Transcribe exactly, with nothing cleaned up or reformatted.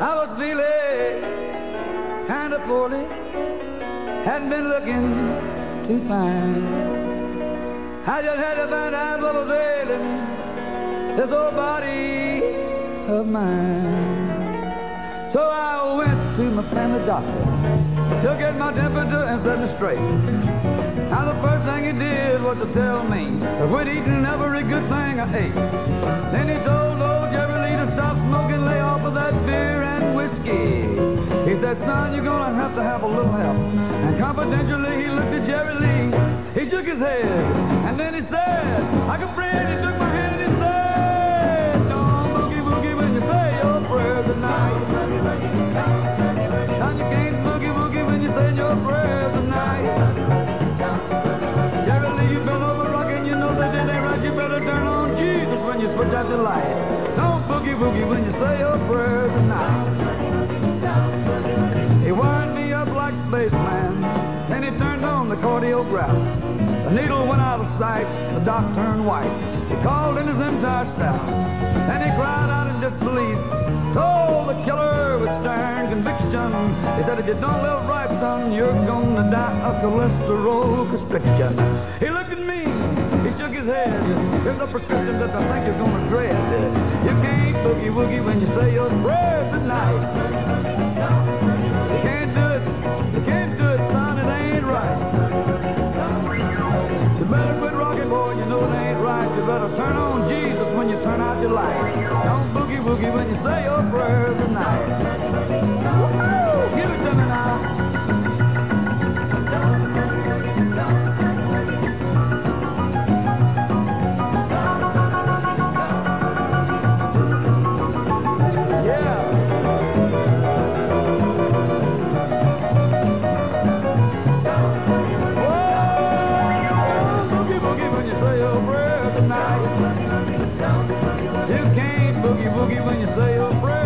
I was feeling kind of poorly, hadn't been looking too fine. I just had to find out what was ailing this old body of mine. So I went to my family doctor, took at my temperature and set me straight. Now the first thing he did was to tell me to quit eating every good thing I ate. Then he told old Jerry Lee to stop smoking, lay off of that beer and whiskey. He said, son, you're gonna have to have a little help. And confidentially he looked at Jerry Lee, he shook his head, and then he said, like a friend, he took my hand and he said, don't boogie boogie when you say your prayers at night. Son, you can't boogie boogie when you say your prayers at night. Jerry Lee, you've been over rocking, you know that it ain't right. You better turn on Jesus when you switch out the light. Don't boogie boogie when you say your prayers at night. He wired me up like spaceman, then he turned on the cardiograph. The needle went out of sight, the doc turned white. He called in his entire staff, then he cried out in disbelief, told the killer with stern conviction. He said, if you don't live right, son, you're gonna die of cholesterol constriction. He looked at me, he shook his head. Here's a prescription that I think you're gonna dread. You can't boogie woogie when you say your prayers at night. You can't do it, you can't do it, son, it ain't right. You better quit rocking, boy, you know it ain't right. You better turn on Jesus when you turn out your light. Don't boogie woogie when you say your prayers at night. Woo-hoo! Give it to me now. You can't boogie woogie when you say your prayer.